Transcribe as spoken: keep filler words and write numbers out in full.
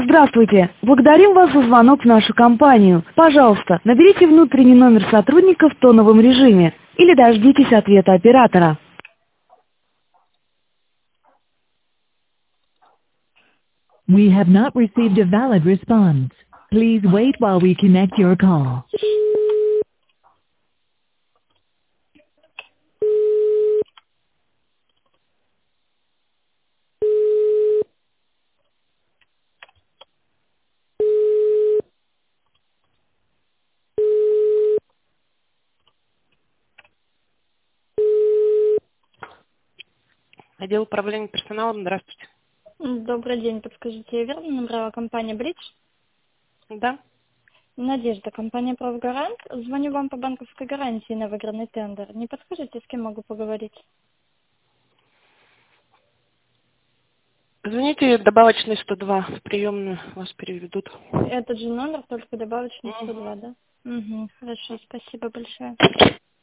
Здравствуйте. Благодарим вас за звонок в нашу компанию. Пожалуйста, наберите внутренний номер сотрудника в тоновом режиме или дождитесь ответа оператора. We have not received a valid response. Please wait while we connect your call. Отдел управления персоналом, здравствуйте. Добрый день, подскажите, я верно набрала компания Бридж? Да? Надежда, компания «Правгарант». Звоню вам по банковской гарантии на выигранный тендер. Не подскажите, с кем могу поговорить? Звоните добавочный сто два, в приемную вас переведут. Этот же номер, только добавочный Мгм. сто два, да? Угу, хорошо, спасибо большое.